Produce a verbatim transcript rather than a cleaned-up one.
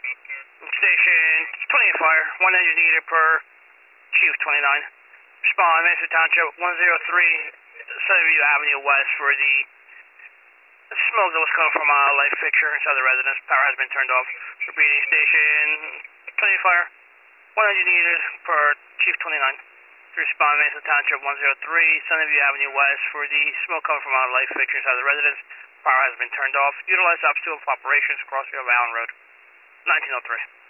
Station twenty-eight fire, one engine needed per Chief twenty-nine. Respond, Mesa Township, one oh three Sunnyview Avenue West for the smoke that was coming from a light fixture inside the residence. Power has been turned off. Repeating, station twenty-eight fire, one engine needed per Chief twenty-nine. Respond, Mesa Township, one oh three Sunnyview Avenue West for the smoke coming from a light fixture inside the residence. Power has been turned off. Utilize obstacle operations across Allen Road. nineteen oh three.